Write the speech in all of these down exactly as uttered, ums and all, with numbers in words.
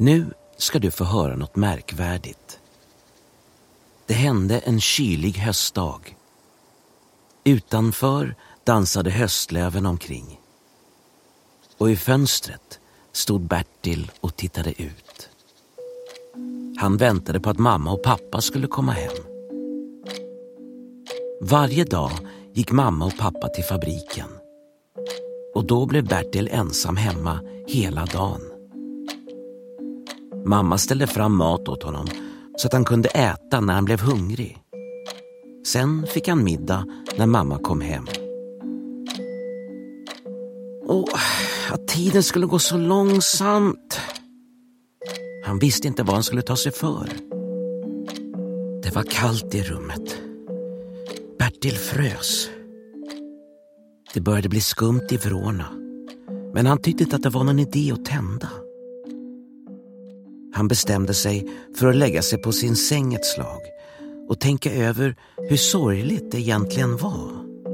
Nu ska du få höra något märkvärdigt. Det hände en kylig höstdag. Utanför dansade höstlöven omkring. Och i fönstret stod Bertil och tittade ut. Han väntade på att mamma och pappa skulle komma hem. Varje dag gick mamma och pappa till fabriken. Och då blev Bertil ensam hemma hela dagen. Mamma ställde fram mat åt honom så att han kunde äta när han blev hungrig. Sen fick han middag när mamma kom hem. Och att tiden skulle gå så långsamt. Han visste inte vad han skulle ta sig för. Det var kallt i rummet. Bertil frös. Det började bli skumt i vrårna. Men han tyckte inte att det var någon idé att tända. Han bestämde sig för att lägga sig på sin säng ett slag och tänka över hur sorgligt det egentligen var.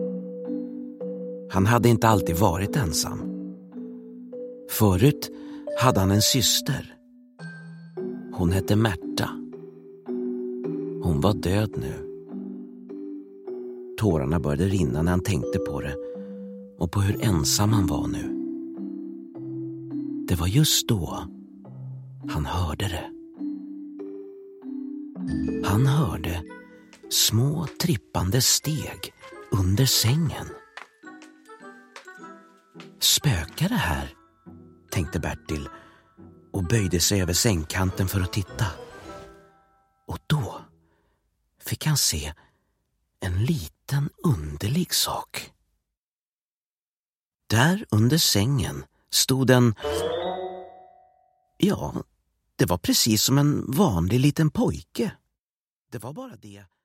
Han hade inte alltid varit ensam. Förut hade han en syster. Hon hette Märta. Hon var död nu. Tårarna började rinna när han tänkte på det och på hur ensam han var nu. Det var just då han hörde det. Han hörde små trippande steg under sängen. Spökar det här, tänkte Bertil och böjde sig över sängkanten för att titta. Och då fick han se en liten underlig sak. Där under sängen stod en... Ja, det var precis som en vanlig liten pojke. Det var bara det